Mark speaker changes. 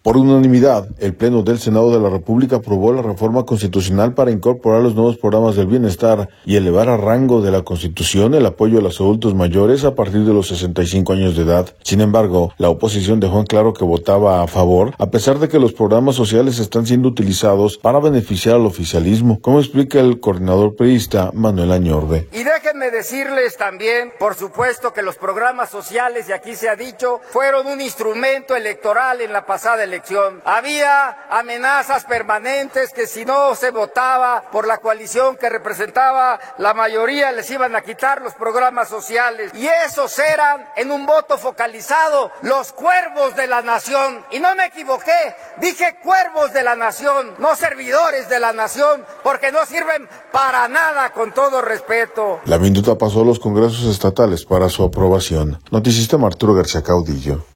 Speaker 1: Por unanimidad, el Pleno del Senado de la República aprobó la reforma constitucional para incorporar los nuevos programas del bienestar y elevar a rango de la Constitución el apoyo a los adultos mayores a partir de los 65 años de edad. Sin embargo, la oposición dejó en claro que votaba a favor, a pesar de que los programas sociales están siendo utilizados para beneficiar al oficialismo, como explica el coordinador priista Manuel Añorbe.
Speaker 2: Y déjenme decirles también, por supuesto, que los programas sociales, y aquí se ha dicho, fueron un instrumento electoral en la pasada elección. Había amenazas permanentes que si no se votaba por la coalición que representaba la mayoría les iban a quitar los programas sociales. Y esos eran, en un voto focalizado, los cuervos de la nación. Y no me equivoqué, dije cuervos de la nación, no servidores de la nación, porque no sirven para nada, con todo respeto.
Speaker 1: La minuta pasó a los congresos estatales para su aprobación. Noticista Arturo García Caudillo.